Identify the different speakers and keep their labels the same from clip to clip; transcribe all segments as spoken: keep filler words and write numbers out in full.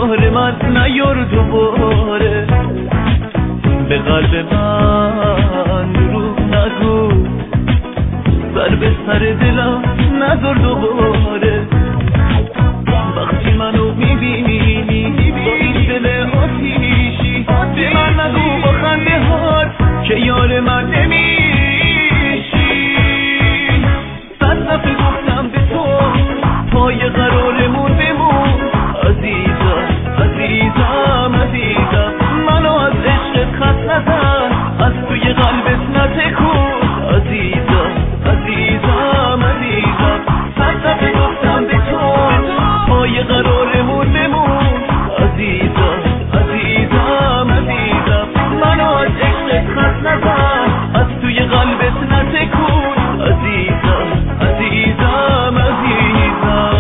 Speaker 1: کار من نیار دوباره، به قلب من دروغ نگو، سر به سر دلم نذار دوباره. وقتی منو میبینی با این دل آتیشی، به من نگو با خنده هات که یار من نمیشی. صد دفعه گفتم به تو پای قرارمون بمون، عزیزم عزیزم عزیزم، منو از عشقت خط نزن، از توی قلبت نتکن، عزیزم عزیزم عزیزم. صد دفعه گفتم به تو پای قرارمون بمون، عزیزم عزیزم عزیزم، منو از عشقت خط نزن، از توی قلبت نتکن، عزیزم عزیزم عزیزم.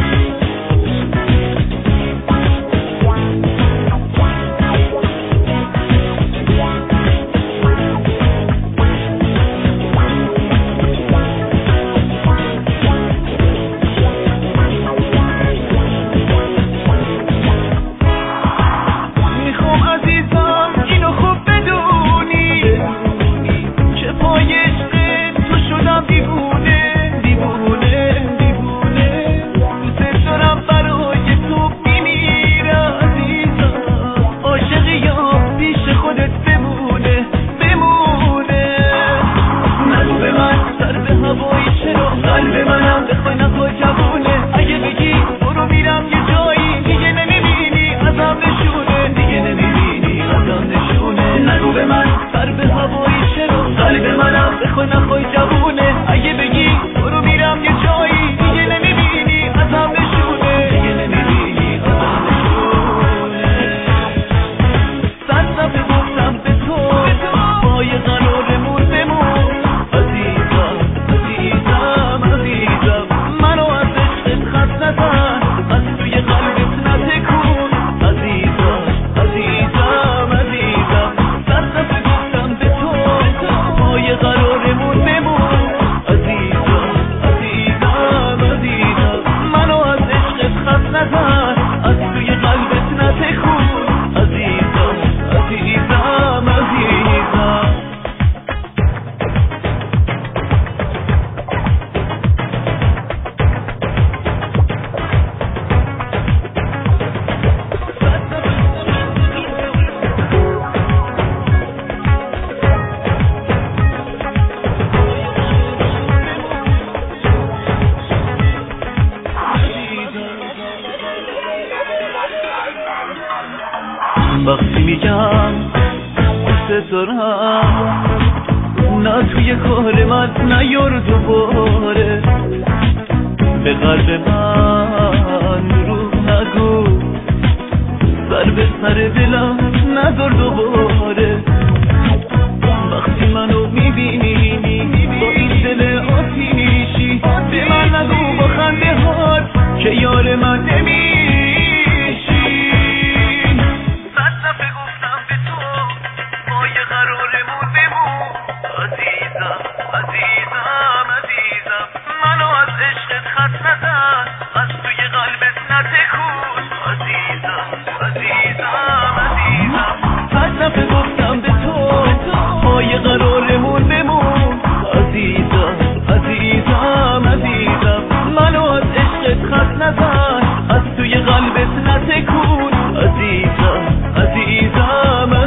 Speaker 1: وقتی میگم دوست دارم، نه توی کار من نیار دوباره، به قلب من دروغ نگو، سر به سر دلم نذار دوباره. وقتی منو میبینی با این دل آتیشی، به من نگو با خنده هات که یار من نمیشی. صد دفعه گفتم به تو پای قرارمون بمون، عزیزم عزیزم عزیزم، منو از عشقت خط نزن، از توی قلبت نتکن، عزیزم عزیزم عزیزم. صد دفعه گفتم به تو پای قرارمون بمون، عزیزم عزیزم عزیزم، منو از عشقت خط نزن، از توی قلبت نتکن، عزیزم عزیزم.